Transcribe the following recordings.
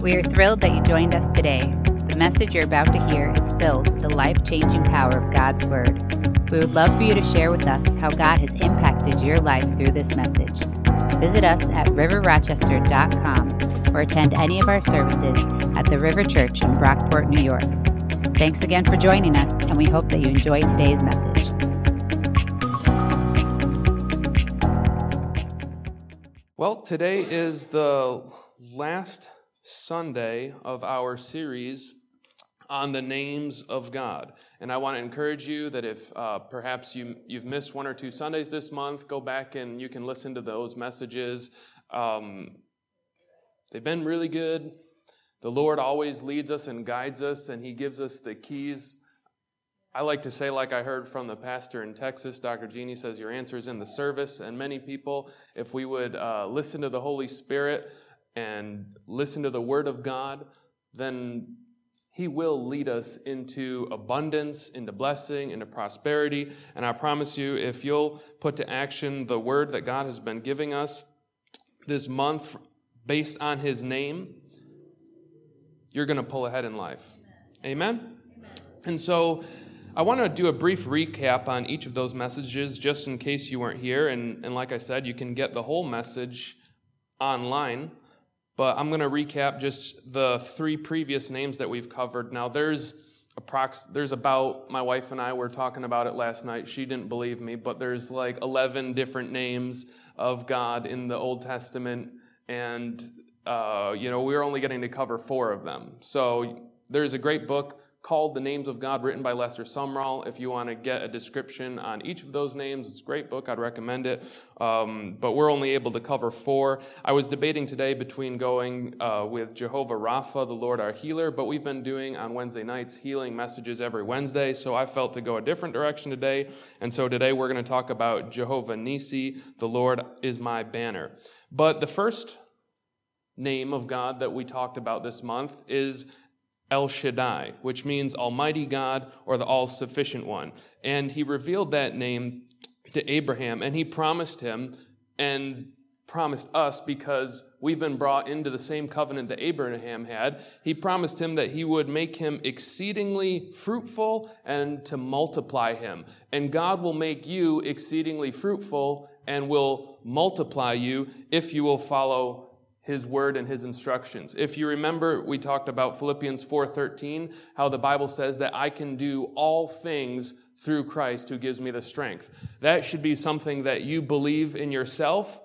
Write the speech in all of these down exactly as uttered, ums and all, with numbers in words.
We are thrilled that you joined us today. The message you're about to hear is filled with the life-changing power of God's Word. We would love for you to share with us how God has impacted your life through this message. Visit us at river rochester dot com or attend any of our services at the River Church in Brockport, New York. Thanks again for joining us, and we hope that you enjoy today's message. Well, today is the last Sunday of our series on the names of God. And I want to encourage you that if uh, perhaps you, you've missed one or two Sundays this month, go back and you can listen to those messages. Um, they've been really good. The Lord always leads us and guides us, and He gives us the keys. I like to say, like I heard from the pastor in Texas, Doctor Jeannie says, your answer is in the service. And many people, if we would uh, listen to the Holy Spirit and listen to the Word of God, then He will lead us into abundance, into blessing, into prosperity. And I promise you, if you'll put to action the Word that God has been giving us this month based on His name, you're going to pull ahead in life. Amen? Amen. And so I want to do a brief recap on each of those messages just in case you weren't here. And, and like I said, you can get the whole message online. But I'm going to recap just the three previous names that we've covered. Now, there's approx- there's about, my wife and I were talking about it last night. She didn't believe me, but there's like eleven different names of God in the Old Testament. And, uh, you know, we're only getting to cover four of them. So there's a great book called The Names of God, written by Lester Sumrall. If you want to get a description on each of those names, it's a great book. I'd recommend it. Um, but we're only able to cover four. I was debating today between going uh, with Jehovah Rapha, the Lord our healer, but we've been doing on Wednesday nights healing messages every Wednesday, so I felt to go a different direction today. And so today we're going to talk about Jehovah Nissi, the Lord is my banner. But the first name of God that we talked about this month is El Shaddai, which means Almighty God or the All-Sufficient One. And He revealed that name to Abraham, and He promised him and promised us, because we've been brought into the same covenant that Abraham had. He promised him that He would make him exceedingly fruitful and to multiply him. And God will make you exceedingly fruitful and will multiply you if you will follow His word and His instructions. If you remember, we talked about Philippians four thirteen, how the Bible says that I can do all things through Christ who gives me the strength. That should be something that you believe in yourself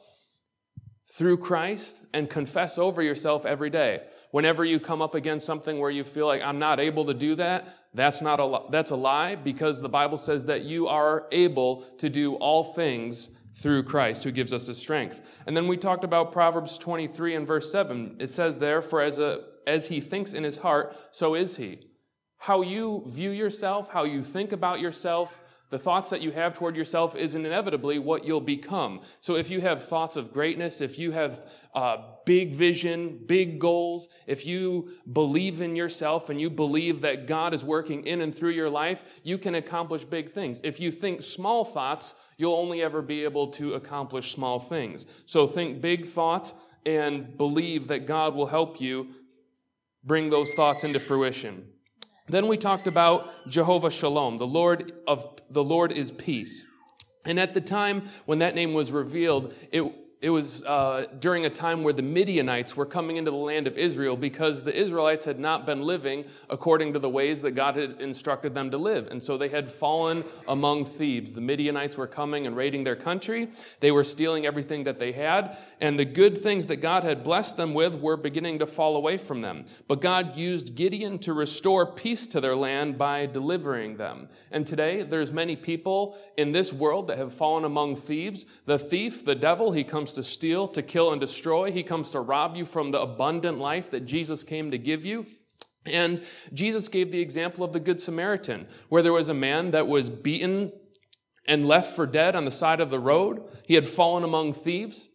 through Christ and confess over yourself every day. Whenever you come up against something where you feel like I'm not able to do that, that's not a that's a lie, because the Bible says that you are able to do all things through Christ who gives us the strength. And then we talked about Proverbs twenty-three and verse seven. It says there, for as a as he thinks in his heart, so is he. How you view yourself, how you think about yourself, the thoughts that you have toward yourself is inevitably what you'll become. So if you have thoughts of greatness, if you have uh, big vision, big goals, if you believe in yourself and you believe that God is working in and through your life, you can accomplish big things. If you think small thoughts, you'll only ever be able to accomplish small things. So think big thoughts and believe that God will help you bring those thoughts into fruition. Then we talked about Jehovah Shalom, the Lord of the Lord is peace. And at the time when that name was revealed, it It was uh, during a time where the Midianites were coming into the land of Israel, because the Israelites had not been living according to the ways that God had instructed them to live. And so they had fallen among thieves. The Midianites were coming and raiding their country. They were stealing everything that they had. And the good things that God had blessed them with were beginning to fall away from them. But God used Gideon to restore peace to their land by delivering them. And today, there's many people in this world that have fallen among thieves. The thief, the devil, he comes to steal, to kill, and destroy. He comes to rob you from the abundant life that Jesus came to give you. And Jesus gave the example of the Good Samaritan, where there was a man that was beaten and left for dead on the side of the road. He had fallen among thieves,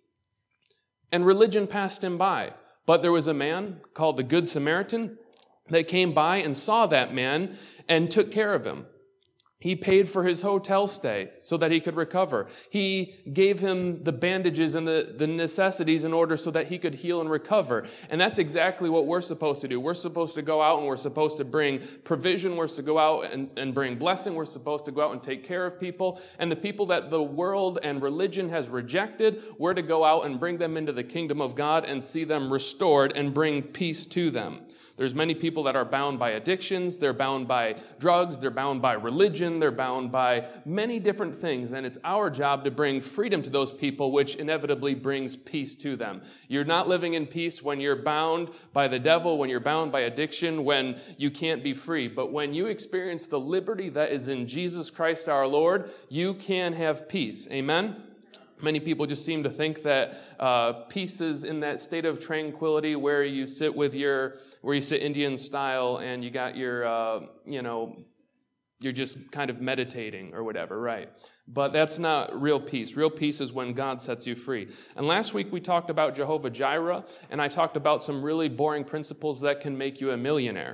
and religion passed him by. But there was a man called the Good Samaritan that came by and saw that man and took care of him. He paid for his hotel stay so that he could recover. He gave him the bandages and the, the necessities in order so that he could heal and recover. And that's exactly what we're supposed to do. We're supposed to go out and we're supposed to bring provision. We're supposed to go out and, and bring blessing. We're supposed to go out and take care of people. And the people that the world and religion has rejected, we're to go out and bring them into the kingdom of God and see them restored and bring peace to them. There's many people that are bound by addictions, they're bound by drugs, they're bound by religion, they're bound by many different things, and it's our job to bring freedom to those people, which inevitably brings peace to them. You're not living in peace when you're bound by the devil, when you're bound by addiction, when you can't be free. But when you experience the liberty that is in Jesus Christ our Lord, you can have peace. Amen? Many people just seem to think that uh, peace is in that state of tranquility where you sit with your, where you sit Indian style and you got your, uh, you know, you're just kind of meditating or whatever, right? But that's not real peace. Real peace is when God sets you free. And last week we talked about Jehovah Jireh, and I talked about some really boring principles that can make you a millionaire.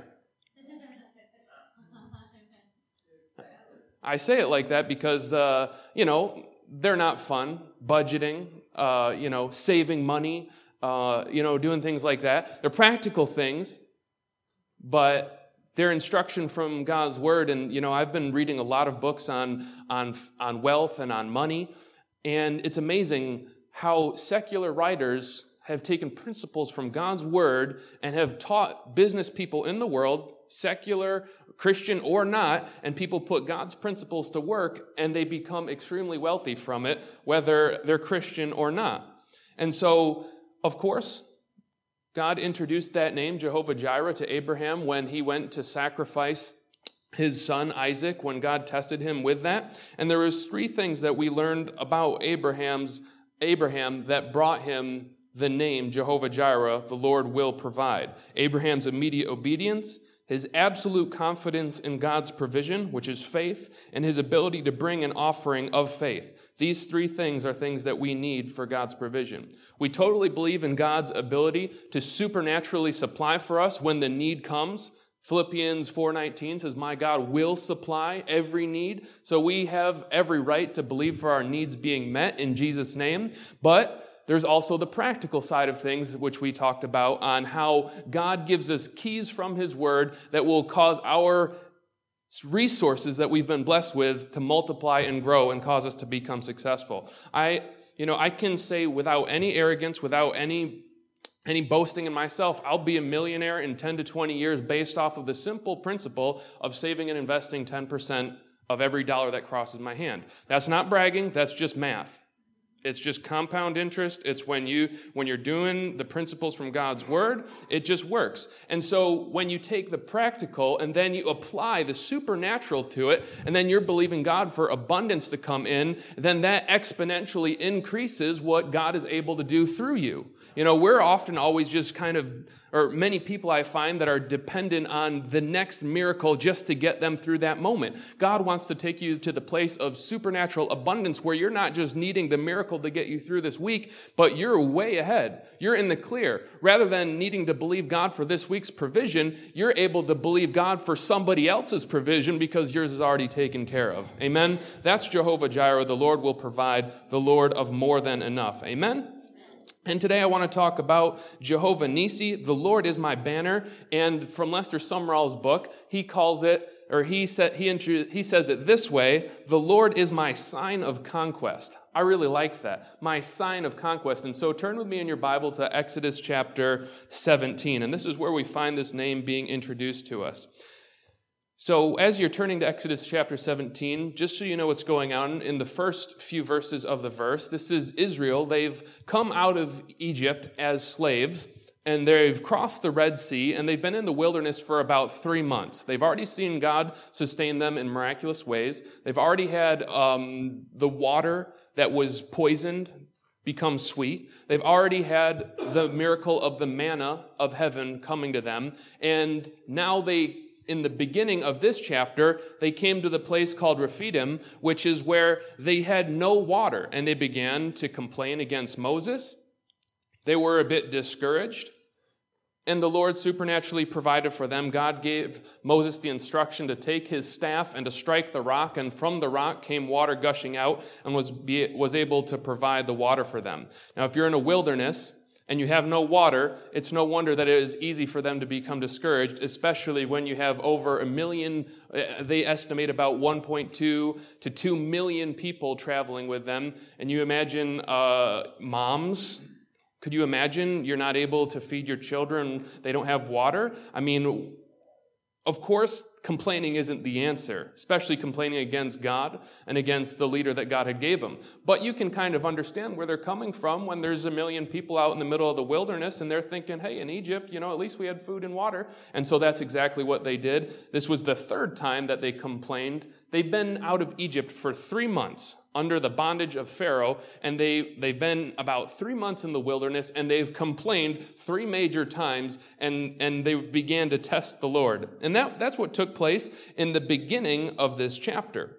I say it like that because, uh, you know, they're not fun. Budgeting, uh, you know, saving money, uh, you know, doing things like that. They're practical things, but they're instruction from God's Word. And, you know, I've been reading a lot of books on, on, on wealth and on money, and it's amazing how secular writers have taken principles from God's Word and have taught business people in the world, secular, Christian or not, and people put God's principles to work and they become extremely wealthy from it, whether they're Christian or not. And so, of course, God introduced that name, Jehovah Jireh, to Abraham when he went to sacrifice his son Isaac, when God tested him with that. And there was three things that we learned about Abraham's Abraham that brought him the name Jehovah Jireh, the Lord will provide. Abraham's immediate obedience, his absolute confidence in God's provision, which is faith, and his ability to bring an offering of faith. These three things are things that we need for God's provision. We totally believe in God's ability to supernaturally supply for us when the need comes. Philippians four nineteen says, "My God will supply every need." So we have every right to believe for our needs being met in Jesus' name. But there's also the practical side of things, which we talked about, on how God gives us keys from His Word that will cause our resources that we've been blessed with to multiply and grow and cause us to become successful. I, you know, I can say without any arrogance, without any, any boasting in myself, I'll be a millionaire in ten to twenty years based off of the simple principle of saving and investing ten percent of every dollar that crosses my hand. That's not bragging, that's just math. It's just compound interest. It's when you, when you're doing the principles from God's Word, it just works. And so when you take the practical and then you apply the supernatural to it, and then you're believing God for abundance to come in, then that exponentially increases what God is able to do through you. You know, we're often always just kind of, or many people I find that are dependent on the next miracle just to get them through that moment. God wants to take you to the place of supernatural abundance where you're not just needing the miracle to get you through this week, but you're way ahead. You're in the clear. Rather than needing to believe God for this week's provision, you're able to believe God for somebody else's provision because yours is already taken care of. Amen? That's Jehovah Jireh. The Lord will provide, the Lord of more than enough. Amen? And today I want to talk about Jehovah Nissi. The Lord is my banner. And from Lester Sumrall's book, he calls it, or he said, he, he says it this way: the Lord is my sign of conquest. I really like that. My sign of conquest. And so turn with me in your Bible to Exodus chapter seventeen. And this is where we find this name being introduced to us. So as you're turning to Exodus chapter seventeen, just so you know what's going on in the first few verses of the verse, this is Israel. They've come out of Egypt as slaves, and they've crossed the Red Sea, and they've been in the wilderness for about three months. They've already seen God sustain them in miraculous ways. They've already had um, the water that was poisoned become sweet. They've already had the miracle of the manna of heaven coming to them, and now they in the beginning of this chapter, they came to the place called Rephidim, which is where they had no water, and they began to complain against Moses. They were a bit discouraged, and the Lord supernaturally provided for them. God gave Moses the instruction to take his staff and to strike the rock, and from the rock came water gushing out and was, be, was able to provide the water for them. Now, if you're in a wilderness and you have no water, it's no wonder that it is easy for them to become discouraged, especially when you have over a million, they estimate about one point two to two million people traveling with them. And you imagine uh, moms. Could you imagine you're not able to feed your children, they don't have water? I mean, of course, complaining isn't the answer, especially complaining against God and against the leader that God had gave them. But you can kind of understand where they're coming from when there's a million people out in the middle of the wilderness and they're thinking, hey, in Egypt, you know, at least we had food and water. And so that's exactly what they did. This was the third time that they complained. They've been out of Egypt for three months under the bondage of Pharaoh, and they, they've been about three months in the wilderness, and they've complained three major times, and, and they began to test the Lord. And that, that's what took place in the beginning of this chapter.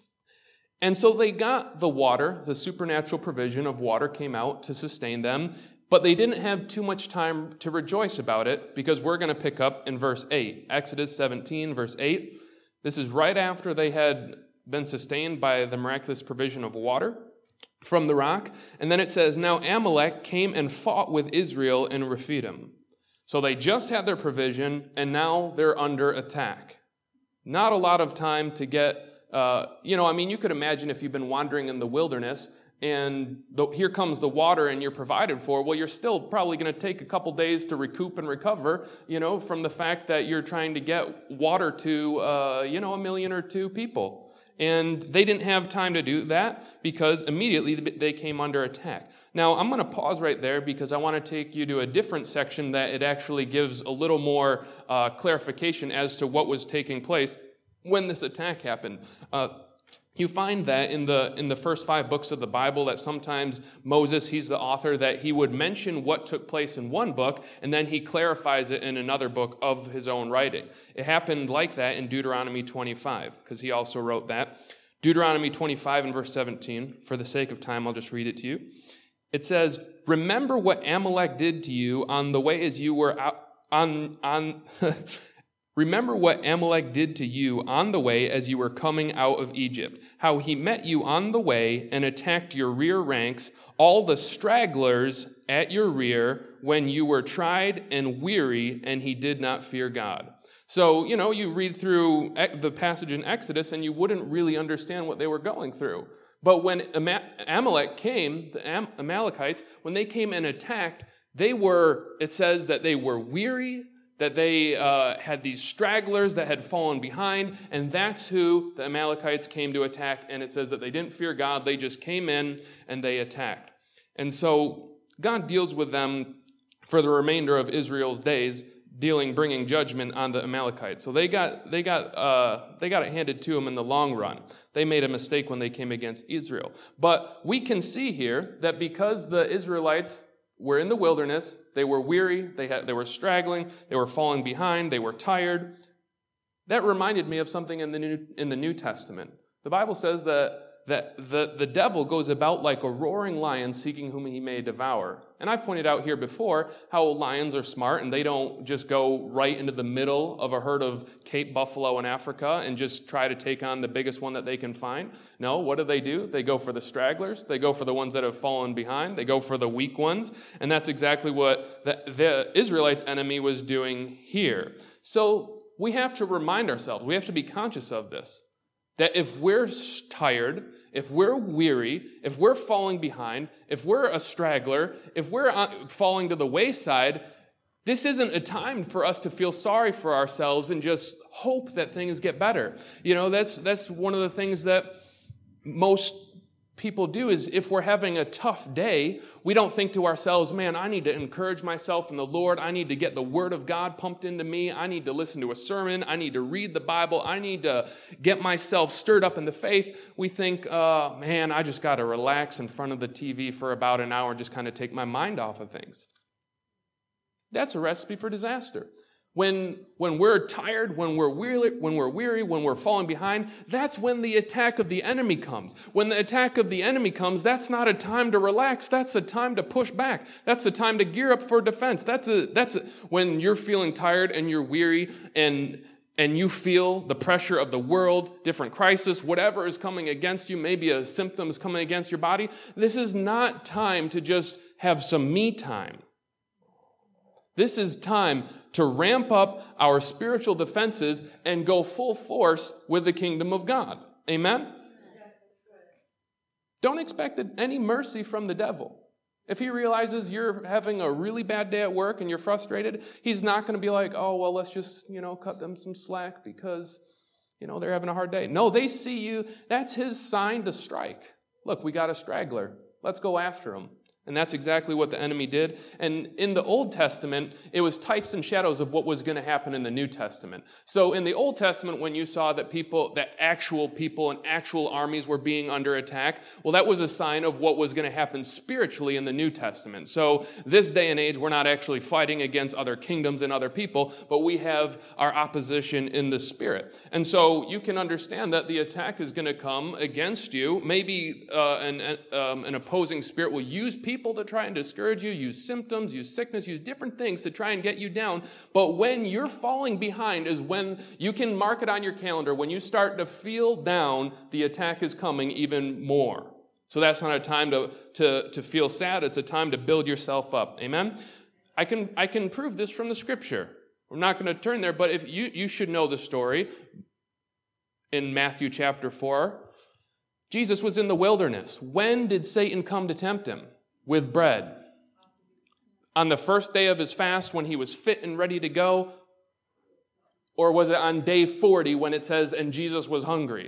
And so they got the water, the supernatural provision of water came out to sustain them, but they didn't have too much time to rejoice about it, because we're going to pick up in verse eight, Exodus seventeen, verse eight. This is right after they had been sustained by the miraculous provision of water from the rock. And then it says, now Amalek came and fought with Israel in Rephidim. So they just had their provision, and now they're under attack. Not a lot of time to get, uh, you know, I mean, you could imagine if you've been wandering in the wilderness, and the, here comes the water and you're provided for, well, you're still probably going to take a couple days to recoup and recover, you know, from the fact that you're trying to get water to, uh, you know, a million or two people. And they didn't have time to do that because immediately they came under attack. Now, I'm going to pause right there because I want to take you to a different section that it actually gives a little more uh, clarification as to what was taking place when this attack happened. Uh, You find that in the in the first five books of the Bible that sometimes Moses, he's the author, that he would mention what took place in one book and then he clarifies it in another book of his own writing. It happened like that in Deuteronomy twenty-five because he also wrote that. Deuteronomy twenty-five and verse seventeen, for the sake of time, I'll just read it to you. It says, remember what Amalek did to you on the way as you were out on on Remember what Amalek did to you on the way as you were coming out of Egypt, how he met you on the way and attacked your rear ranks, all the stragglers at your rear when you were tried and weary, and he did not fear God. So, you know, you read through the passage in Exodus and you wouldn't really understand what they were going through. But when Amalek came, the Am- Amalekites, when they came and attacked, they were, it says that they were weary, that they uh, had these stragglers that had fallen behind, and that's who the Amalekites came to attack. And it says that they didn't fear God, they just came in and they attacked. And so God deals with them for the remainder of Israel's days, dealing, bringing judgment on the Amalekites. So they got they got uh, they got it handed to them in the long run. They made a mistake when they came against Israel. But we can see here that because the Israelites were in the wilderness, they were weary, they had, they were straggling, they were falling behind, they were tired. That reminded me of something in the New, in the New Testament. The Bible says that, that the, the devil goes about like a roaring lion seeking whom he may devour. And I've pointed out here before how lions are smart and they don't just go right into the middle of a herd of Cape buffalo in Africa and just try to take on the biggest one that they can find. No, what do they do? They go for the stragglers. They go for the ones that have fallen behind. They go for the weak ones. And that's exactly what the, the Israelites' enemy was doing here. So we have to remind ourselves, we have to be conscious of this. That if we're tired, if we're weary, if we're falling behind, if we're a straggler, if we're falling to the wayside, this isn't a time for us to feel sorry for ourselves and just hope that things get better. You know, that's that's one of the things that most people do is if we're having a tough day, we don't think to ourselves, man, I need to encourage myself in the Lord. I need to get the Word of God pumped into me. I need to listen to a sermon. I need to read the Bible. I need to get myself stirred up in the faith. We think, uh, man, I just got to relax in front of the T V for about an hour and just kind of take my mind off of things. That's a recipe for disaster. When, when we're tired, when we're weary, when we're weary, when we're falling behind, that's when the attack of the enemy comes. When the attack of the enemy comes, that's not a time to relax. That's a time to push back. That's a time to gear up for defense. That's a, that's a, when you're feeling tired and you're weary and, and you feel the pressure of the world, different crisis, whatever is coming against you, maybe a symptom is coming against your body. This is not time to just have some me time. This is time to ramp up our spiritual defenses and go full force with the kingdom of God. Amen? Don't expect any mercy from the devil. If he realizes you're having a really bad day at work and you're frustrated, he's not going to be like, oh, well, let's just, you know, cut them some slack because, you know, they're having a hard day. No, they see you. That's his sign to strike. Look, we got a straggler. Let's go after him. And that's exactly what the enemy did. And in the Old Testament, it was types and shadows of what was going to happen in the New Testament. So in the Old Testament, when you saw that people, that actual people and actual armies were being under attack, well, that was a sign of what was going to happen spiritually in the New Testament. So this day and age, we're not actually fighting against other kingdoms and other people, but we have our opposition in the spirit. And so you can understand that the attack is going to come against you. Maybe uh, an, um, an opposing spirit will use people People to try and discourage you, use symptoms, use sickness, use different things to try and get you down. But when you're falling behind is when you can mark it on your calendar. When you start to feel down, the attack is coming even more. So that's not a time to, to, to feel sad. It's a time to build yourself up. Amen? I can, I can prove this from the scripture. We're not going to turn there, but if you, you should know the story in Matthew chapter four. Jesus was in the wilderness. When did Satan come to tempt him? With bread. On the first day of his fast when he was fit and ready to go? Or was it on day forty when it says, and Jesus was hungry?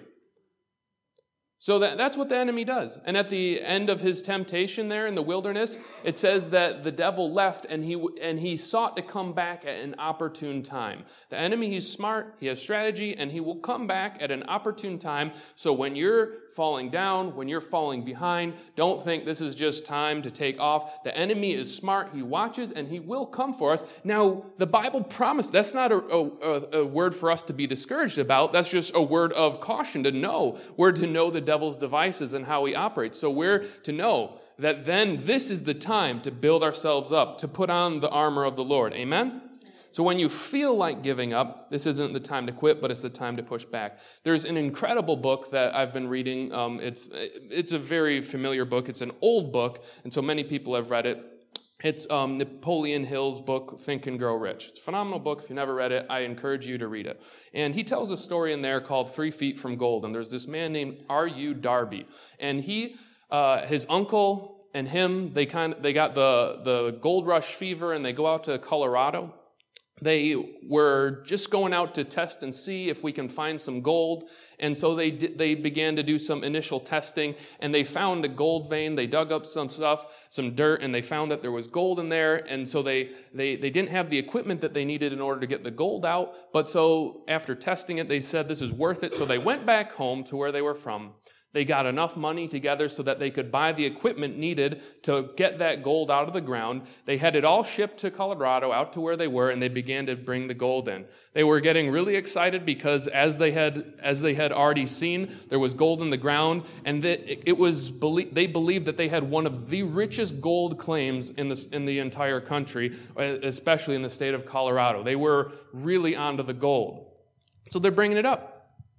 So that, that's what the enemy does. And at the end of his temptation there in the wilderness, it says that the devil left and he and he sought to come back at an opportune time. The enemy, he's smart, he has strategy, and he will come back at an opportune time. So when you're falling down, when you're falling behind, don't think this is just time to take off. The enemy is smart, he watches, and he will come for us. Now, the Bible promised, that's not a, a, a word for us to be discouraged about. That's just a word of caution to know. We're to know the devil's devices and how he operates. So we're to know that then this is the time to build ourselves up, to put on the armor of the Lord. Amen? So when you feel like giving up, this isn't the time to quit, but it's the time to push back. There's an incredible book that I've been reading. Um, it's it's a very familiar book. It's an old book, and so many people have read it. It's um, Napoleon Hill's book, Think and Grow Rich. It's a phenomenal book. If you never read it, I encourage you to read it. And he tells a story in there called Three Feet from Gold. And there's this man named R U Darby. And he, uh, his uncle and him, they kind of, they got the, the gold rush fever and they go out to Colorado. They were just going out to test and see if we can find some gold. And so they did, they began to do some initial testing, and they found a gold vein. They dug up some stuff, some dirt, and they found that there was gold in there. And so they, they, they didn't have the equipment that they needed in order to get the gold out. But so after testing it, they said this is worth it. So they went back home to where they were from. They got enough money together so that they could buy the equipment needed to get that gold out of the ground. They had it all shipped to Colorado, out to where they were, and they began to bring the gold in. They were getting really excited because as they had as they had already seen, there was gold in the ground, and that it was they believed that they had one of the richest gold claims in the in the entire country, especially in the state of Colorado. They were really onto the gold. So they're bringing it up.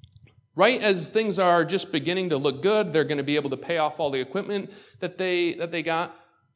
Right as things are just beginning to look good, they're going to be able to pay off all the equipment that they that they got.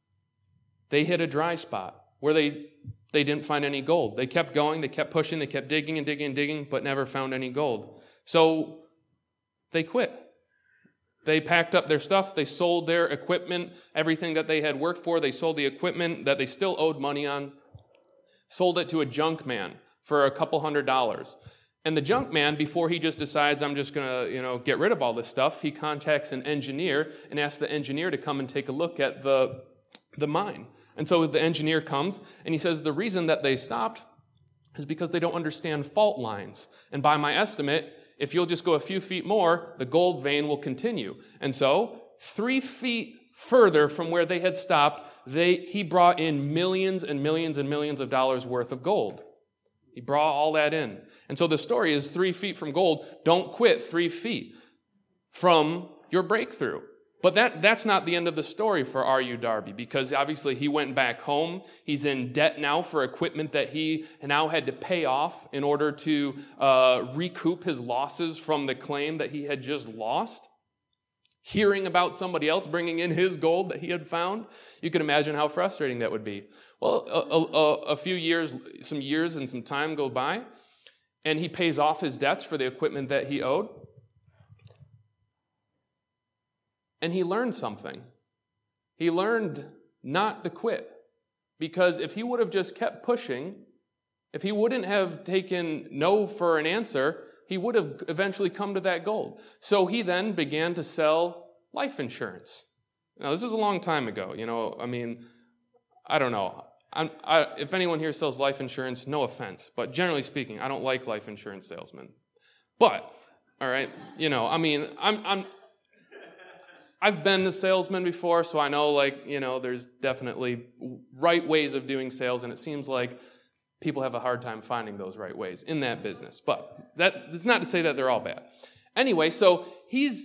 They hit a dry spot where they they didn't find any gold. They kept going, they kept pushing, they kept digging and digging and digging, but never found any gold. So they quit. They packed up their stuff, they sold their equipment, everything that they had worked for, they sold the equipment that they still owed money on, sold it to a junk man for a couple hundred dollars. And the junk man, before he just decides, I'm just going to, you know, get rid of all this stuff, he contacts an engineer and asks the engineer to come and take a look at the, the mine. And so the engineer comes and he says the reason that they stopped is because they don't understand fault lines. And by my estimate, if you'll just go a few feet more, the gold vein will continue. And so three feet further from where they had stopped, they he brought in millions and millions and millions of dollars worth of gold. He brought all that in. And so the story is three feet from gold. Don't quit three feet from your breakthrough. But that, that's not the end of the story for R U Darby, because obviously he went back home. He's in debt now for equipment that he now had to pay off in order to uh, recoup his losses from the claim that he had just lost. Hearing about somebody else bringing in his gold that he had found, you can imagine how frustrating that would be. Well, a, a, a few years, some years and some time go by, and he pays off his debts for the equipment that he owed. And he learned something. He learned not to quit. Because if he would have just kept pushing, if he wouldn't have taken no for an answer, he would have eventually come to that goal. So he then began to sell life insurance. Now, this is a long time ago. You know, I mean, I don't know. I'm, I, if anyone here sells life insurance, no offense. But generally speaking, I don't like life insurance salesmen. But, all right, you know, I mean, I'm... I'm I've been a salesman before, so I know, like, you know, there's definitely right ways of doing sales, and it seems like people have a hard time finding those right ways in that business. But that, that's not to say that they're all bad. Anyway, so he's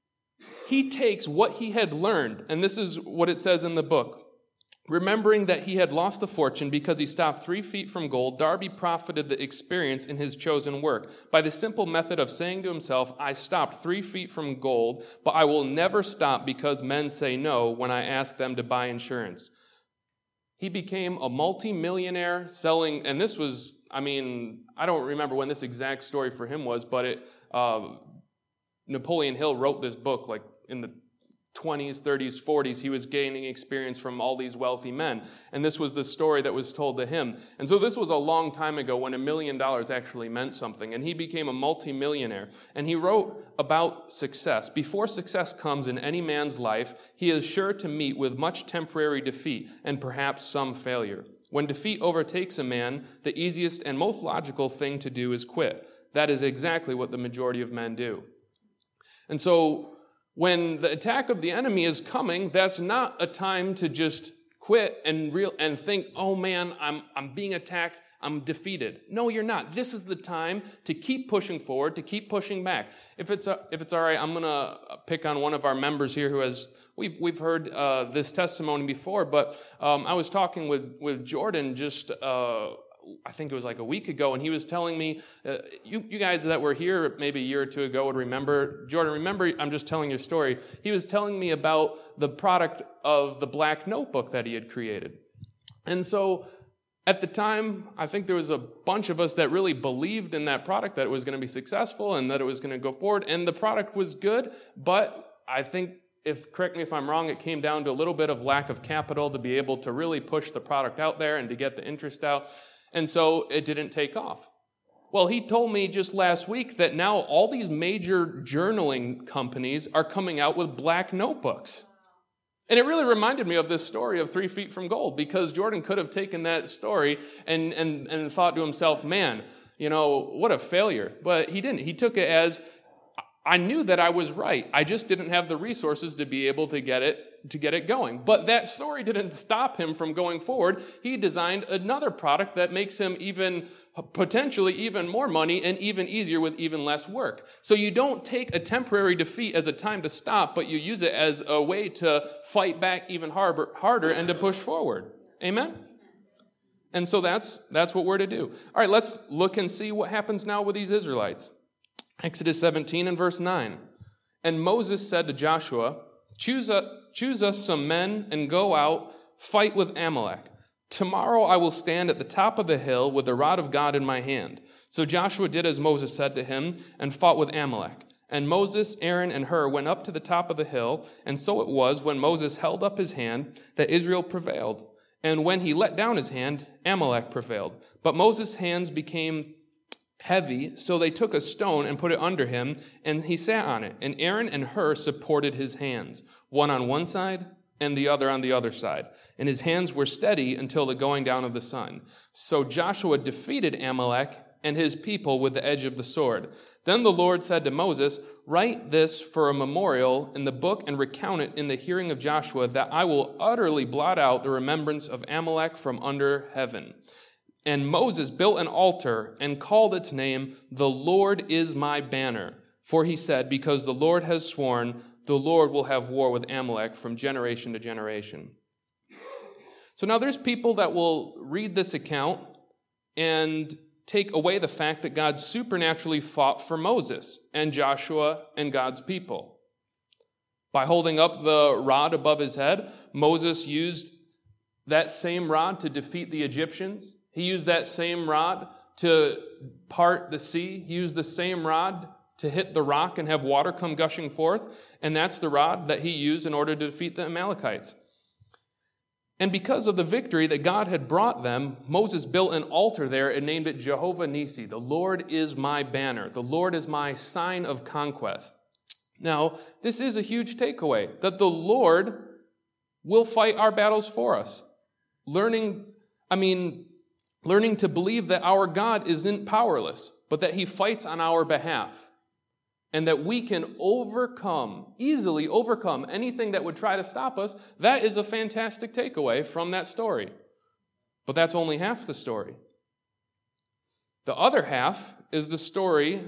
he takes what he had learned, and this is what it says in the book. Remembering that he had lost a fortune because he stopped three feet from gold, Darby profited the experience in his chosen work by the simple method of saying to himself, I stopped three feet from gold, but I will never stop because men say no when I ask them to buy insurance. He became a multi-millionaire selling, and this was, I mean, I don't remember when this exact story for him was, but it uh, Napoleon Hill wrote this book like in the twenties, thirties, forties, he was gaining experience from all these wealthy men. And this was the story that was told to him. And so this was a long time ago when a million dollars actually meant something. And he became a multimillionaire. And he wrote about success. Before success comes in any man's life, he is sure to meet with much temporary defeat and perhaps some failure. When defeat overtakes a man, the easiest and most logical thing to do is quit. That is exactly what the majority of men do. And so when the attack of the enemy is coming, that's not a time to just quit and real and think, oh man, I'm I'm being attacked, I'm defeated. No, you're not. This is the time to keep pushing forward, to keep pushing back. If it's a, if it's all right, I'm gonna pick on one of our members here who has we've we've heard uh, this testimony before, but um, I was talking with with Jordan just. Uh, I think it was like a week ago, and he was telling me, uh, you, you guys that were here maybe a year or two ago would remember, Jordan, remember, I'm just telling your story. He was telling me about the product of the black notebook that he had created. And so at the time, I think there was a bunch of us that really believed in that product, that it was going to be successful and that it was going to go forward, and the product was good, but I think If, correct me if I'm wrong, it came down to a little bit of lack of capital to be able to really push the product out there and to get the interest out. And so it didn't take off. Well, he told me just last week that now all these major journaling companies are coming out with black notebooks. And it really reminded me of this story of Three Feet from Gold, because Jordan could have taken that story and, and, and thought to himself, man, you know, what a failure. But he didn't. He took it as, I knew that I was right. I just didn't have the resources to be able to get it to get it going. But that story didn't stop him from going forward. He designed another product that makes him even potentially even more money and even easier with even less work. So you don't take a temporary defeat as a time to stop, but you use it as a way to fight back even harder, harder and to push forward. Amen? And so that's that's what we're to do. All right, let's look and see what happens now with these Israelites. Exodus seventeen and verse nine. And Moses said to Joshua, choose, a, choose us some men and go out, fight with Amalek. Tomorrow I will stand at the top of the hill with the rod of God in my hand. So Joshua did as Moses said to him and fought with Amalek. And Moses, Aaron, and Hur went up to the top of the hill. And so it was, when Moses held up his hand, that Israel prevailed. And when he let down his hand, Amalek prevailed. But Moses' hands became heavy, so they took a stone and put it under him, and he sat on it. And Aaron and Hur supported his hands, one on one side and the other on the other side. And his hands were steady until the going down of the sun. So Joshua defeated Amalek and his people with the edge of the sword. Then the Lord said to Moses, write this for a memorial in the book and recount it in the hearing of Joshua, that I will utterly blot out the remembrance of Amalek from under heaven. And Moses built an altar and called its name, "The Lord is my banner." For he said, because the Lord has sworn, the Lord will have war with Amalek from generation to generation. So now there's people that will read this account and take away the fact that God supernaturally fought for Moses and Joshua and God's people. By holding up the rod above his head, Moses used that same rod to defeat the Egyptians. He used that same rod to part the sea. He used the same rod to hit the rock and have water come gushing forth. And that's the rod that he used in order to defeat the Amalekites. And because of the victory that God had brought them, Moses built an altar there and named it Jehovah Nissi. The Lord is my banner. The Lord is my sign of conquest. Now, this is a huge takeaway, that the Lord will fight our battles for us. Learning, I mean, learning to believe that our God isn't powerless, but that he fights on our behalf. And that we can overcome, easily overcome anything that would try to stop us. That is a fantastic takeaway from that story. But that's only half the story. The other half is the story,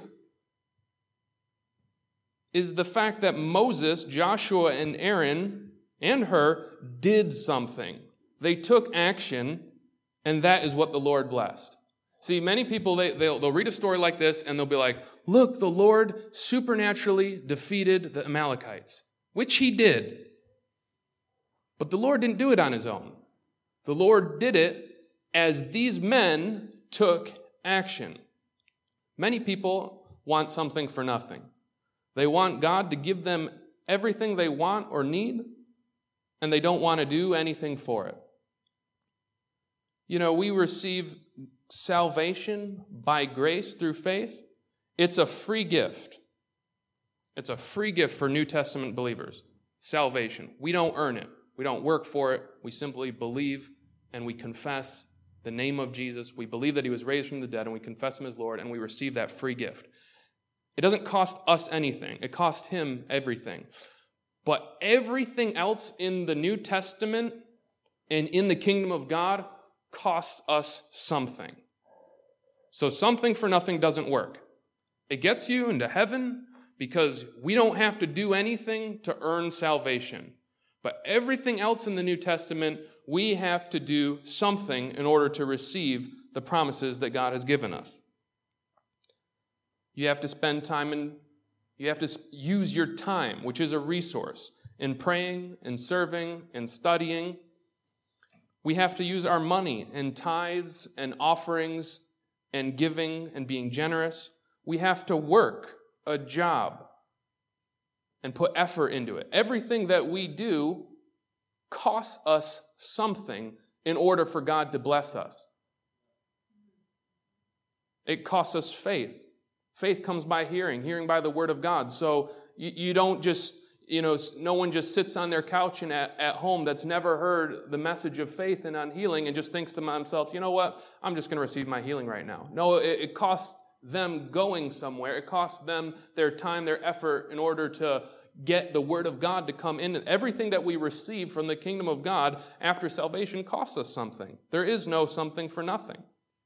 is the fact that Moses, Joshua, and Aaron, and Hur did something. They took action, and that is what the Lord blessed. See, many people, they, they'll, they'll read a story like this, and they'll be like, look, the Lord supernaturally defeated the Amalekites, which he did. But the Lord didn't do it on his own. The Lord did it as these men took action. Many people want something for nothing. They want God to give them everything they want or need, and they don't want to do anything for it. You know, we receive salvation by grace through faith. It's a free gift. It's a free gift for New Testament believers. Salvation. We don't earn it. We don't work for it. We simply believe and we confess the name of Jesus. We believe that he was raised from the dead, and we confess him as Lord, and we receive that free gift. It doesn't cost us anything. It cost him everything. But everything else in the New Testament and in the kingdom of God costs us something. So something for nothing doesn't work. It gets you into heaven because we don't have to do anything to earn salvation. But everything else in the New Testament, we have to do something in order to receive the promises that God has given us. You have to spend time in, you have to use your time, which is a resource, in praying and serving and studying. We have to use our money in tithes and offerings and giving and being generous. We have to work a job and put effort into it. Everything that we do costs us something in order for God to bless us. It costs us faith. Faith comes by hearing, hearing by the word of God. So you, you don't just, you know, no one just sits on their couch and at, at home that's never heard the message of faith and on healing and just thinks to themselves, you know what, I'm just going to receive my healing right now. No, it, it costs them going somewhere. It costs them their time, their effort in order to get the word of God to come in. Everything that we receive from the kingdom of God after salvation costs us something. There is no something for nothing.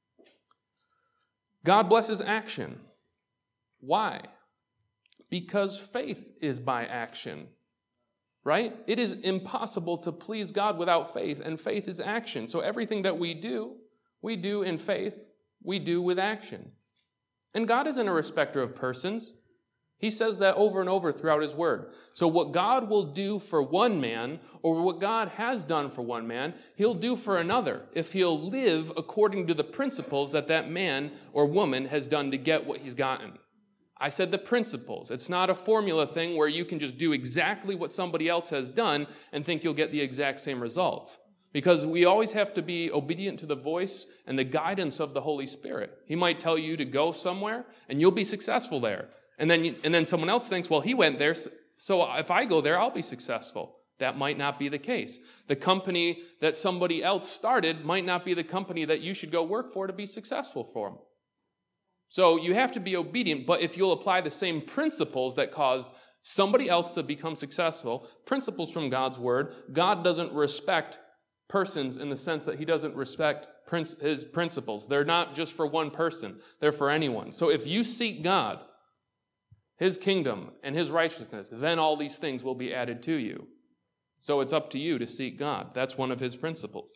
God blesses action. Why? Because faith is by action, right? It is impossible to please God without faith, and faith is action. So everything that we do, we do in faith, we do with action. And God isn't a respecter of persons. He says that over and over throughout his word. So what God will do for one man, or what God has done for one man, he'll do for another if he'll live according to the principles that that man or woman has done to get what he's gotten. I said the principles. It's not a formula thing where you can just do exactly what somebody else has done and think you'll get the exact same results. Because we always have to be obedient to the voice and the guidance of the Holy Spirit. He might tell you to go somewhere and you'll be successful there. And then, and then someone else thinks, well, he went there, so if I go there, I'll be successful. That might not be the case. The company that somebody else started might not be the company that you should go work for to be successful for them. So you have to be obedient, but if you'll apply the same principles that caused somebody else to become successful, principles from God's word, God doesn't respect persons in the sense that he doesn't respect his principles. They're not just for one person. They're for anyone. So if you seek God, his kingdom and his righteousness, then all these things will be added to you. So it's up to you to seek God. That's one of his principles.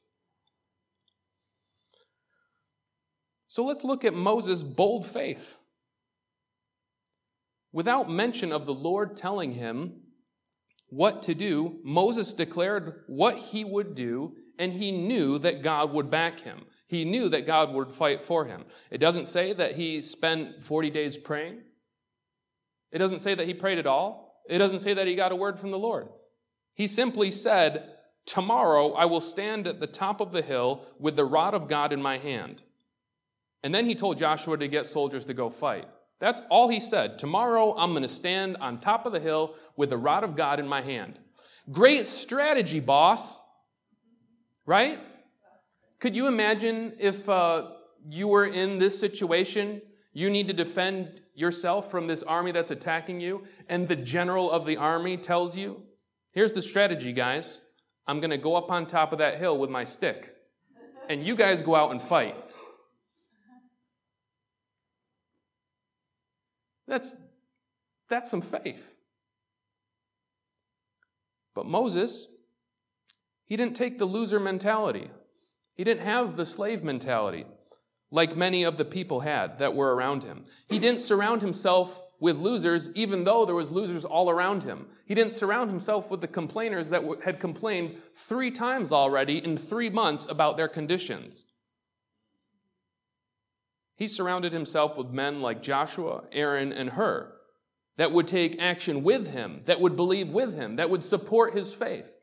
So let's look at Moses' bold faith. Without mention of the Lord telling him what to do, Moses declared what he would do, and he knew that God would back him. He knew that God would fight for him. It doesn't say that he spent forty days praying. It doesn't say that he prayed at all. It doesn't say that he got a word from the Lord. He simply said, tomorrow I will stand at the top of the hill with the rod of God in my hand. And then he told Joshua to get soldiers to go fight. That's all he said. Tomorrow I'm going to stand on top of the hill with the rod of God in my hand. Great strategy, boss. Right? Could you imagine if uh, you were in this situation? You need to defend yourself from this army that's attacking you, and the general of the army tells you, here's the strategy, guys. I'm going to go up on top of that hill with my stick, and you guys go out and fight. That's, that's some faith. But Moses, he didn't take the loser mentality. He didn't have the slave mentality like many of the people had that were around him. He didn't surround himself with losers, even though there was losers all around him. He didn't surround himself with the complainers that had complained three times already in three months about their conditions. He surrounded himself with men like Joshua, Aaron, and Hur that would take action with him, that would believe with him, that would support his faith.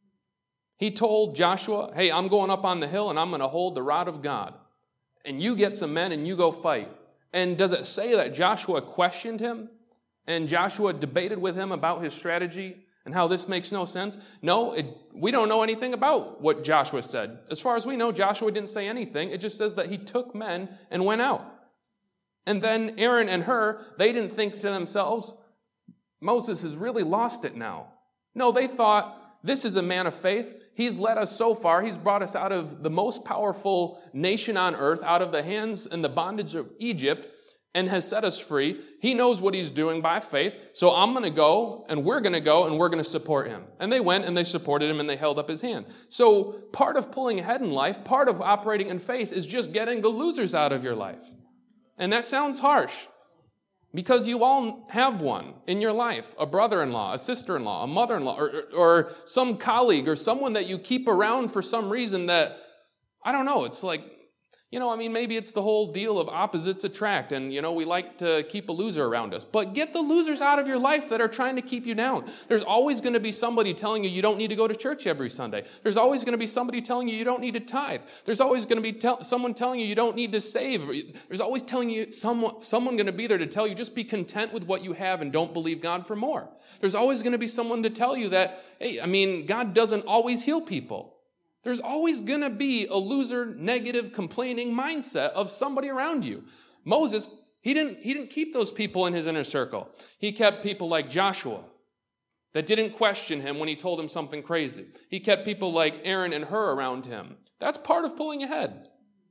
He told Joshua, hey, I'm going up on the hill and I'm going to hold the rod of God. And you get some men and you go fight. And does it say that Joshua questioned him? And Joshua debated with him about his strategy and how this makes no sense? No, it, we don't know anything about what Joshua said. As far as we know, Joshua didn't say anything. It just says that he took men and went out. And then Aaron and Hur, they didn't think to themselves, Moses has really lost it now. No, they thought, this is a man of faith. He's led us so far. He's brought us out of the most powerful nation on earth, out of the hands and the bondage of Egypt, and has set us free. He knows what he's doing by faith. So I'm going to go, and we're going to go, and we're going to support him. And they went, and they supported him, and they held up his hand. So part of pulling ahead in life, part of operating in faith is just getting the losers out of your life. And that sounds harsh, because you all have one in your life, a brother-in-law, a sister-in-law, a mother-in-law, or, or some colleague or someone that you keep around for some reason that, I don't know, it's like, you know, I mean, maybe it's the whole deal of opposites attract, and, you know, we like to keep a loser around us. But get the losers out of your life that are trying to keep you down. There's always going to be somebody telling you you don't need to go to church every Sunday. There's always going to be somebody telling you you don't need to tithe. There's always going to be te- someone telling you you don't need to save. There's always telling you someone, someone going to be there to tell you just be content with what you have and don't believe God for more. There's always going to be someone to tell you that, hey, I mean, God doesn't always heal people. There's always going to be a loser, negative, complaining mindset of somebody around you. Moses, he didn't, he didn't keep those people in his inner circle. He kept people like Joshua that didn't question him when he told him something crazy. He kept people like Aaron and Hur around him. That's part of pulling ahead,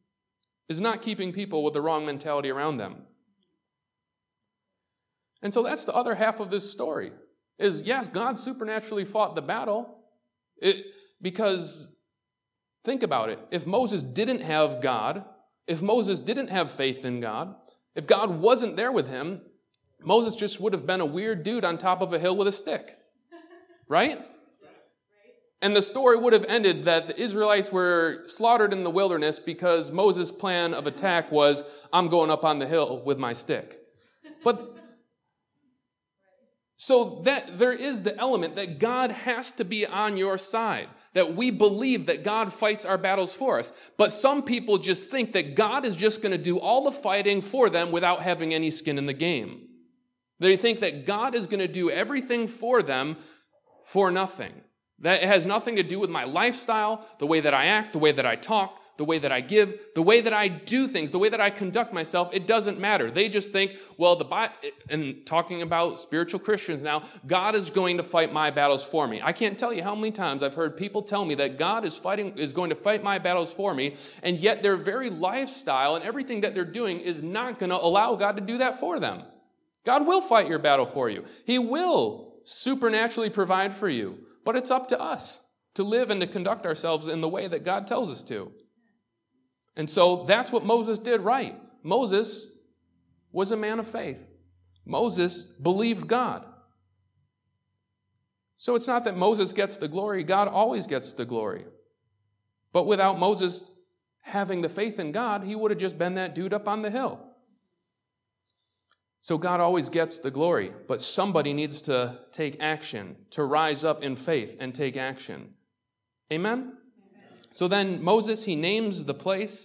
is not keeping people with the wrong mentality around them. And so that's the other half of this story, is yes, God supernaturally fought the battle it, because... Think about it. If Moses didn't have God, if Moses didn't have faith in God, if God wasn't there with him, Moses just would have been a weird dude on top of a hill with a stick. Right? And the story would have ended that the Israelites were slaughtered in the wilderness because Moses' plan of attack was, I'm going up on the hill with my stick. But so that there is the element that God has to be on your side, that we believe that God fights our battles for us. But some people just think that God is just going to do all the fighting for them without having any skin in the game. They think that God is going to do everything for them for nothing. That it has nothing to do with my lifestyle, the way that I act, the way that I talk, the way that I give, the way that I do things, the way that I conduct myself, it doesn't matter. They just think, well, the Bible, and talking about spiritual Christians now, God is going to fight my battles for me. I can't tell you how many times I've heard people tell me that God is fighting, is going to fight my battles for me, and yet their very lifestyle and everything that they're doing is not going to allow God to do that for them. God will fight your battle for you. He will supernaturally provide for you, but it's up to us to live and to conduct ourselves in the way that God tells us to. And so that's what Moses did right. Moses was a man of faith. Moses believed God. So it's not that Moses gets the glory. God always gets the glory. But without Moses having the faith in God, he would have just been that dude up on the hill. So God always gets the glory, but somebody needs to take action, to rise up in faith and take action. Amen? So then Moses, he names the place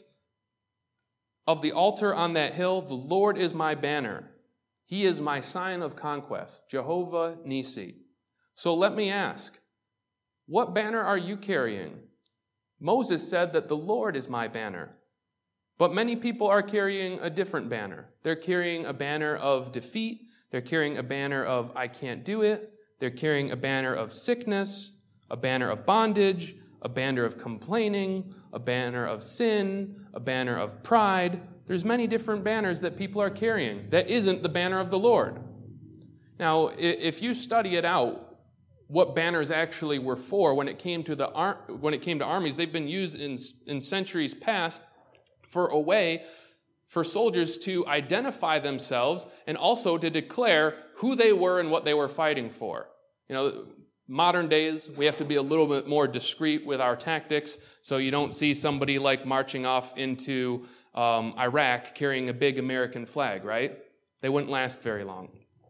of the altar on that hill, the Lord is my banner. He is my sign of conquest, Jehovah Nissi. So let me ask, what banner are you carrying? Moses said that the Lord is my banner. But many people are carrying a different banner. They're carrying a banner of defeat. They're carrying a banner of I can't do it. They're carrying a banner of sickness, a banner of bondage, a banner of complaining, a banner of sin, a banner of pride. There's many different banners that people are carrying. That isn't the banner of the Lord. Now, if you study it out, what banners actually were for when it came to the ar- when it came to armies, they've been used in, in centuries past for a way for soldiers to identify themselves and also to declare who they were and what they were fighting for. You know, modern days, we have to be a little bit more discreet with our tactics, so you don't see somebody like marching off into um, Iraq carrying a big American flag, right? They wouldn't last very long.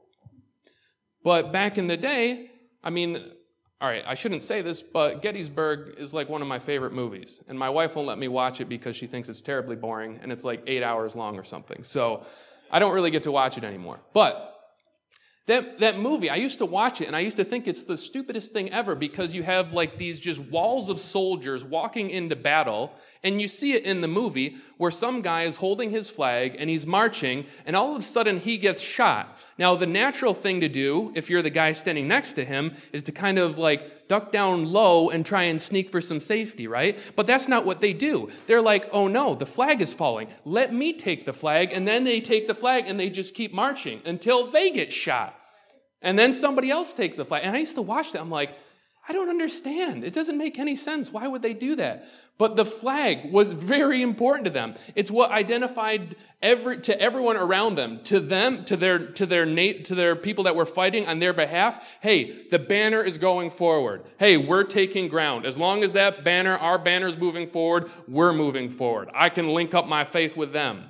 But back in the day, I mean, all right, I shouldn't say this, but Gettysburg is like one of my favorite movies, and my wife won't let me watch it because she thinks it's terribly boring, and it's like eight hours long or something. So I don't really get to watch it anymore. But That that movie, I used to watch it, and I used to think it's the stupidest thing ever because you have like these just walls of soldiers walking into battle, and you see it in the movie where some guy is holding his flag, and he's marching, and all of a sudden he gets shot. Now, the natural thing to do, if you're the guy standing next to him, is to kind of like duck down low and try and sneak for some safety, right? But that's not what they do. They're like, oh no, the flag is falling. Let me take the flag, and then they take the flag, and they just keep marching until they get shot. And then somebody else takes the flag. And I used to watch that. I'm like, I don't understand. It doesn't make any sense. Why would they do that? But the flag was very important to them. It's what identified every to everyone around them, to them, to their to their to their people that were fighting on their behalf. Hey, the banner is going forward. Hey, we're taking ground. As long as that banner, our banner is moving forward, we're moving forward. I can link up my faith with them.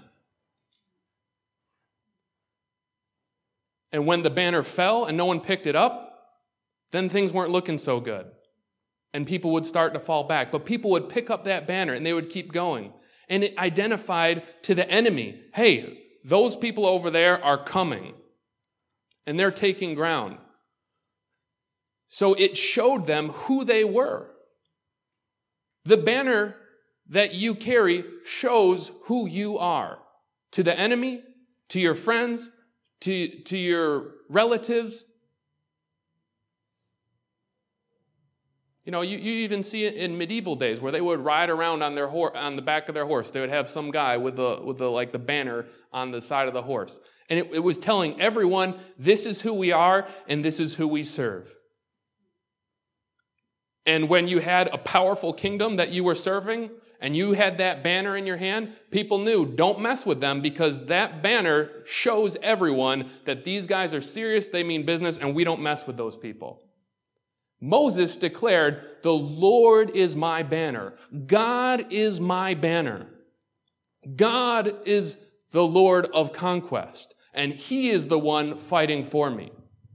And when the banner fell and no one picked it up, then things weren't looking so good. And people would start to fall back. But people would pick up that banner and they would keep going. And it identified to the enemy, hey, those people over there are coming. And they're taking ground. So it showed them who they were. The banner that you carry shows who you are. To the enemy, to your friends, To, to your relatives. You know, you, you even see it in medieval days where they would ride around on their hor- on the back of their horse. They would have some guy with the with the like the banner on the side of the horse. And it, it was telling everyone, this is who we are and this is who we serve. And when you had a powerful kingdom that you were serving, and you had that banner in your hand, people knew, don't mess with them because that banner shows everyone that these guys are serious, they mean business, and we don't mess with those people. Moses declared, the Lord is my banner. God is my banner. God is the Lord of conquest, and he is the one fighting for me.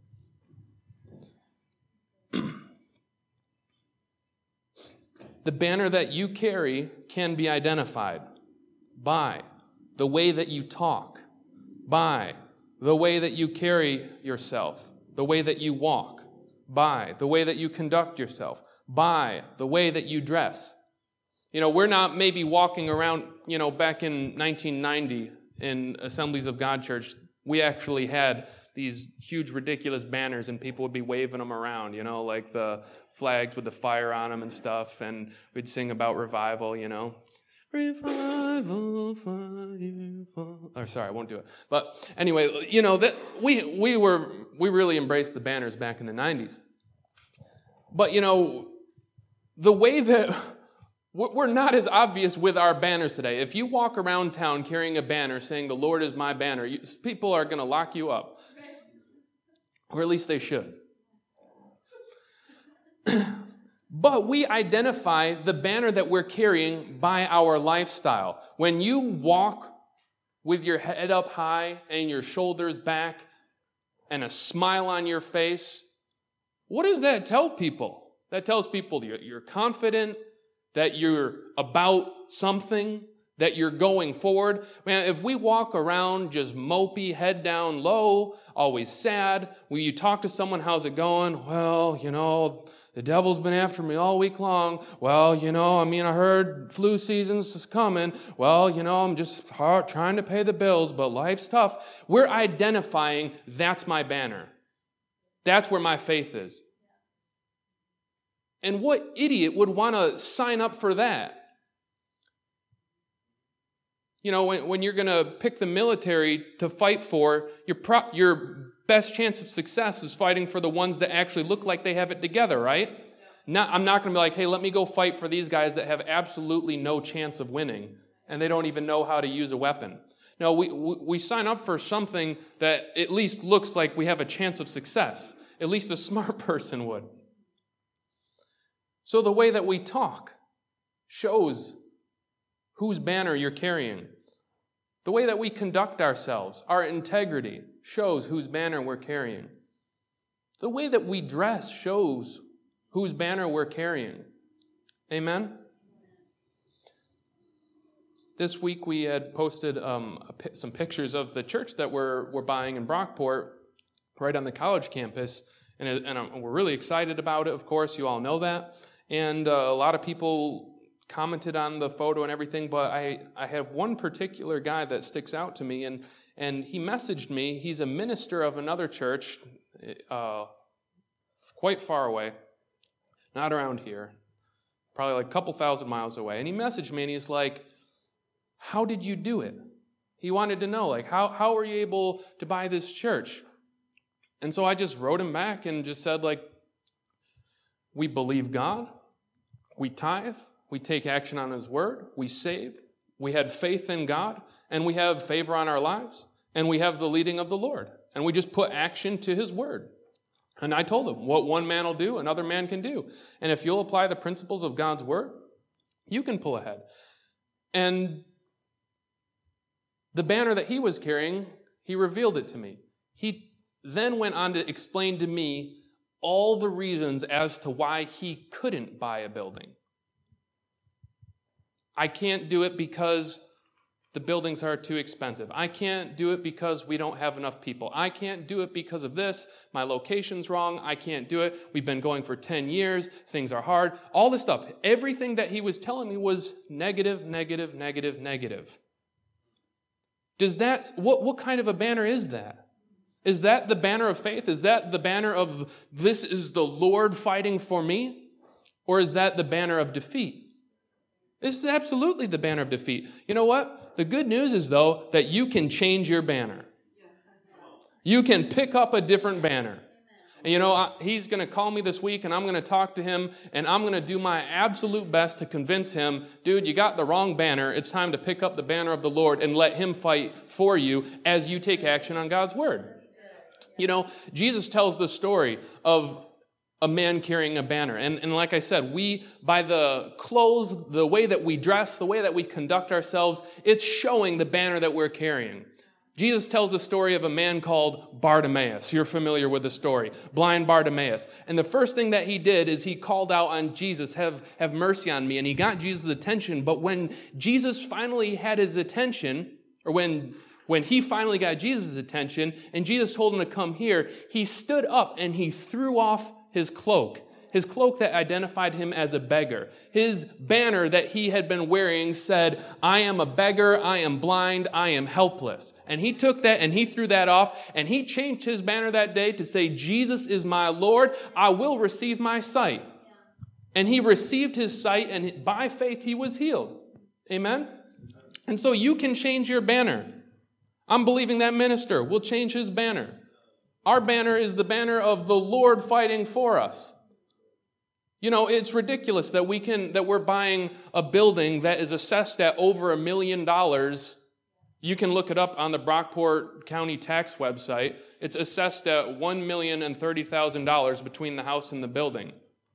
The banner that you carry can be identified by the way that you talk, by the way that you carry yourself, the way that you walk, by the way that you conduct yourself, by the way that you dress. You know, we're not maybe walking around, you know, back in nineteen ninety in Assemblies of God Church, we actually had these huge, ridiculous banners, and people would be waving them around, you know, like the flags with the fire on them and stuff, and we'd sing about revival, you know. Revival, fire, fall. Or sorry, I won't do it. But anyway, you know, that we we were we really embraced the banners back in the nineties. But you know, the way that we're not as obvious with our banners today. If you walk around town carrying a banner saying, "The Lord is my banner," you, people are going to lock you up. Or at least they should. But we identify the banner that we're carrying by our lifestyle. When you walk with your head up high and your shoulders back and a smile on your face, what does that tell people? That tells people you're, you're confident, that you're about something, that you're going forward. Man, if we walk around just mopey, head down low, always sad, when you talk to someone, how's it going? Well, you know, the devil's been after me all week long. Well, you know, I mean, I heard flu season's coming. Well, you know, I'm just hard, trying to pay the bills, but life's tough. We're identifying that's my banner. That's where my faith is. And what idiot would want to sign up for that? You know, when, when you're going to pick the military to fight for, your pro- your best chance of success is fighting for the ones that actually look like they have it together, right? Not, I'm not going to be like, hey, let me go fight for these guys that have absolutely no chance of winning, and they don't even know how to use a weapon. No, we, we, we sign up for something that at least looks like we have a chance of success. At least a smart person would. So the way that we talk shows whose banner you're carrying. The way that we conduct ourselves, our integrity, shows whose banner we're carrying. The way that we dress shows whose banner we're carrying. Amen? This week we had posted um, a, some pictures of the church that we're, we're buying in Brockport, right on the college campus, and, and I'm, we're really excited about it, of course, you all know that. And uh, a lot of people commented on the photo and everything, but I, I have one particular guy that sticks out to me, and, and he messaged me. He's a minister of another church, uh, quite far away, not around here, probably like a couple thousand miles away. And he messaged me, and he's like, how did you do it? He wanted to know, like, how, how were you able to buy this church? And so I just wrote him back and just said, like, we believe God, we tithe, we take action on His Word, we save, we had faith in God, and we have favor on our lives, and we have the leading of the Lord, and we just put action to His Word. And I told him, what one man will do, another man can do. And if you'll apply the principles of God's Word, you can pull ahead. And the banner that he was carrying, he revealed it to me. He then went on to explain to me all the reasons as to why he couldn't buy a building. I can't do it because the buildings are too expensive. I can't do it because we don't have enough people. I can't do it because of this. My location's wrong. I can't do it. We've been going for ten years. Things are hard. All this stuff. Everything that he was telling me was negative, negative, negative, negative. Does that, what, what kind of a banner is that? Is that the banner of faith? Is that the banner of this is the Lord fighting for me? Or is that the banner of defeat? This is absolutely the banner of defeat. You know what? The good news is, though, that you can change your banner. You can pick up a different banner. And you know, I, he's going to call me this week, and I'm going to talk to him, and I'm going to do my absolute best to convince him, dude, you got the wrong banner. It's time to pick up the banner of the Lord and let Him fight for you as you take action on God's Word. You know, Jesus tells the story of a man carrying a banner. And, and like I said, we, by the clothes, the way that we dress, the way that we conduct ourselves, it's showing the banner that we're carrying. Jesus tells the story of a man called Bartimaeus. You're familiar with the story. Blind Bartimaeus. And the first thing that he did is he called out on Jesus, have, have mercy on me. And he got Jesus' attention. But when Jesus finally had his attention, or when When he finally got Jesus' attention and Jesus told him to come here, he stood up and he threw off his cloak his cloak that identified him as a beggar. His banner that he had been wearing said, I am a beggar, I am blind, I am helpless. And he took that and he threw that off, and he changed his banner that day to say, Jesus is my Lord, I will receive my sight. And he received his sight, and by faith he was healed. Amen? And so you can change your banner. I'm believing that minister will change his banner. Our banner is the banner of the Lord fighting for us. You know, it's ridiculous that we can that we're buying a building that is assessed at over a million dollars. You can look it up on the Brockport County tax website. It's assessed at one million and thirty thousand dollars between the house and the building.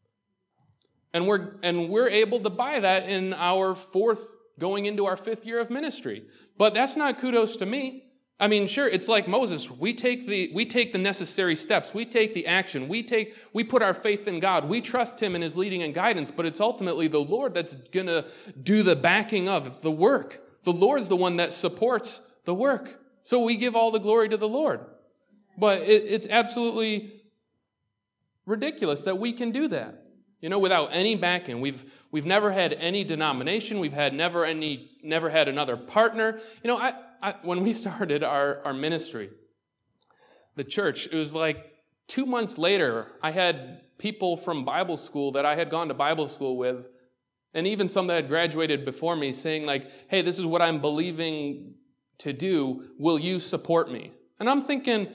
And we're and we're able to buy that in our fourth, going into our fifth year of ministry. But that's not kudos to me. I mean, sure, it's like Moses. We take the we take the necessary steps. We take the action. We take we put our faith in God. We trust him in his leading and guidance, but it's ultimately the Lord that's going to do the backing of the work. The Lord's the one that supports the work. So we give all the glory to the Lord. But it, it's absolutely ridiculous that we can do that. You know, without any backing. We've we've never had any denomination. We've had never any never had another partner. You know, I, I when we started our, our ministry, the church, it was like two months later, I had people from Bible school that I had gone to Bible school with, and even some that had graduated before me, saying like, hey, this is what I'm believing to do. Will you support me? And I'm thinking,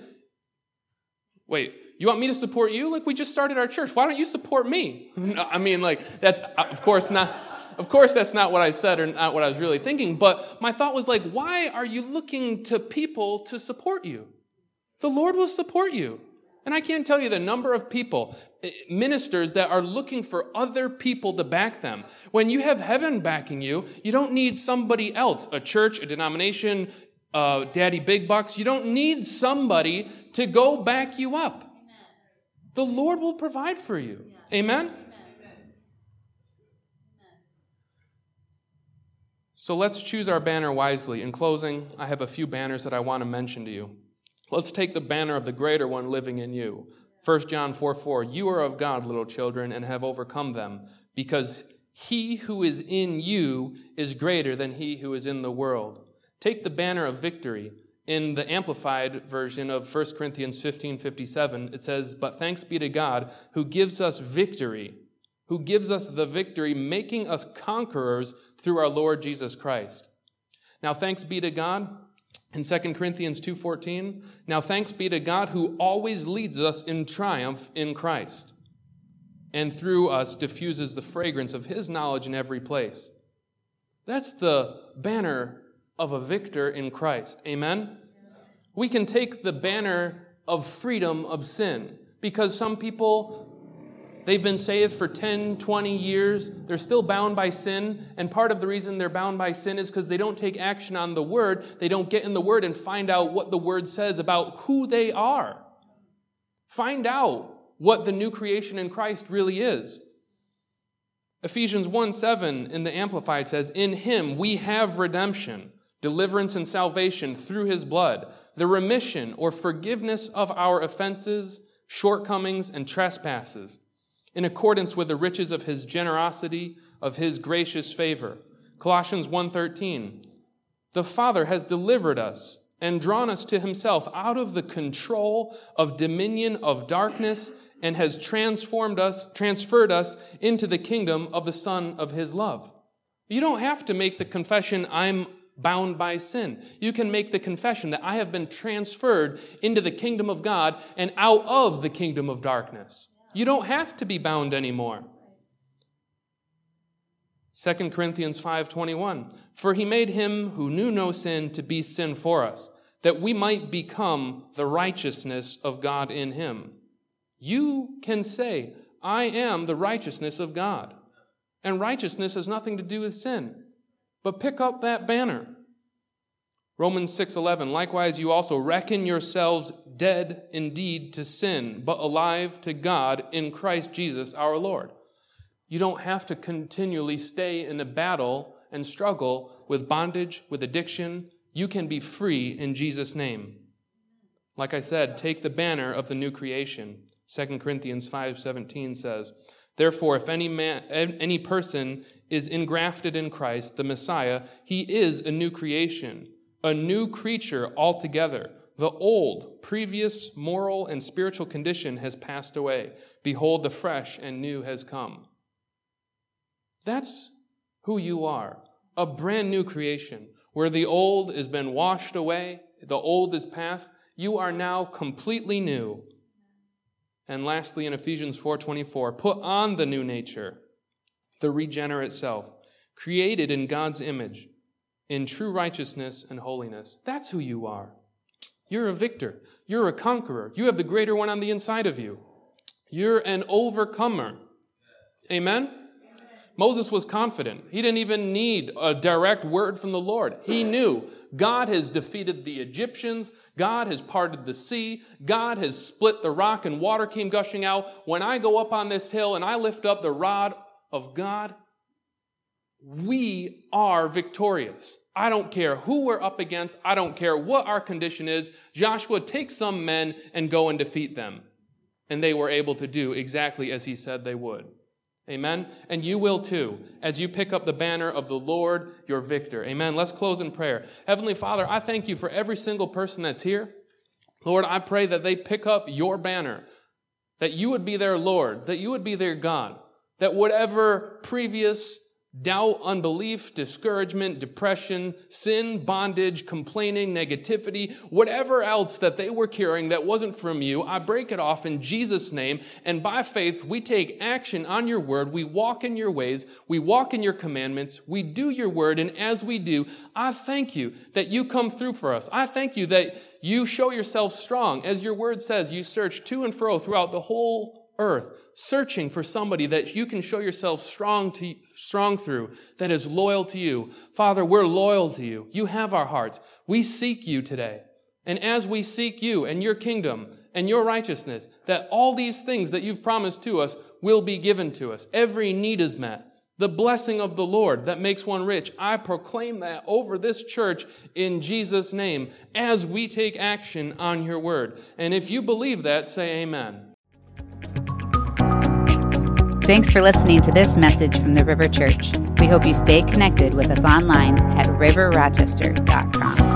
wait, you want me to support you? Like, we just started our church. Why don't you support me? No, I mean, like, that's, of course, not, of course, that's not what I said or not what I was really thinking. But my thought was like, why are you looking to people to support you? The Lord will support you. And I can't tell you the number of people, ministers, that are looking for other people to back them. When you have heaven backing you, you don't need somebody else, a church, a denomination, uh, daddy big bucks. You don't need somebody to go back you up. The Lord will provide for you. Yeah. Amen? Amen? So let's choose our banner wisely. In closing, I have a few banners that I want to mention to you. Let's take the banner of the greater one living in you. First John four four, you are of God, little children, and have overcome them, because he who is in you is greater than he who is in the world. Take the banner of victory. In the Amplified version of First Corinthians fifteen fifty-seven, it says, but thanks be to God who gives us victory, who gives us the victory, making us conquerors through our Lord Jesus Christ. Now thanks be to God, in Second Corinthians two fourteen, now thanks be to God who always leads us in triumph in Christ, and through us diffuses the fragrance of his knowledge in every place. That's the banner of a victor in Christ. Amen? We can take the banner of freedom of sin, because some people, they've been saved for ten, twenty years. They're still bound by sin. And part of the reason they're bound by sin is because they don't take action on the Word. They don't get in the Word and find out what the Word says about who they are. Find out what the new creation in Christ really is. Ephesians one seven in the Amplified says, in him we have redemption, deliverance and salvation through his blood, the remission or forgiveness of our offenses, shortcomings, and trespasses, in accordance with the riches of his generosity, of his gracious favor. Colossians one thirteen, the Father has delivered us and drawn us to himself out of the control of dominion of darkness, and has transformed us, transferred us into the kingdom of the Son of his love. You don't have to make the confession, I'm bound by sin. You can make the confession that I have been transferred into the kingdom of God and out of the kingdom of darkness. You don't have to be bound anymore. Second Corinthians five twenty-one, for he made him who knew no sin to be sin for us, that we might become the righteousness of God in him. You can say, I am the righteousness of God. And righteousness has nothing to do with sin. But pick up that banner. Romans six eleven, likewise you also reckon yourselves dead indeed to sin, but alive to God in Christ Jesus our Lord. You don't have to continually stay in a battle and struggle with bondage, with addiction. You can be free in Jesus' name. Like I said, take the banner of the new creation. Second Corinthians five seventeen says, "Therefore, if any man, any person is engrafted in Christ, the Messiah, he is a new creation, a new creature altogether. The old, previous moral and spiritual condition has passed away. Behold, the fresh and new has come." That's who you are, a brand new creation, where the old has been washed away, the old is past. You are now completely new. And lastly, in Ephesians four twenty-four, "Put on the new nature, the regenerate self, created in God's image, in true righteousness and holiness." That's who you are. You're a victor. You're a conqueror. You have the greater one on the inside of you. You're an overcomer. Amen? Moses was confident. He didn't even need a direct word from the Lord. He knew God has defeated the Egyptians. God has parted the sea. God has split the rock and water came gushing out. When I go up on this hill and I lift up the rod of God, we are victorious. I don't care who we're up against. I don't care what our condition is. Joshua, take some men and go and defeat them. And they were able to do exactly as he said they would. Amen? And you will too, as you pick up the banner of the Lord, your victor. Amen? Let's close in prayer. Heavenly Father, I thank you for every single person that's here. Lord, I pray that they pick up your banner, that you would be their Lord, that you would be their God, that whatever previous doubt, unbelief, discouragement, depression, sin, bondage, complaining, negativity, whatever else that they were carrying that wasn't from you, I break it off in Jesus' name. And by faith, we take action on your word. We walk in your ways. We walk in your commandments. We do your word. And as we do, I thank you that you come through for us. I thank you that you show yourself strong. As your word says, you search to and fro throughout the whole earth, searching for somebody that you can show yourself strong to strong through, that is loyal to you. Father, we're loyal to you. You have our hearts. We seek you today. And as we seek you and your kingdom and your righteousness, that all these things that you've promised to us will be given to us. Every need is met. The blessing of the Lord that makes one rich, I proclaim that over this church in Jesus' name as we take action on your word. And if you believe that, say amen. Thanks for listening to this message from the River Church. We hope you stay connected with us online at river rochester dot com.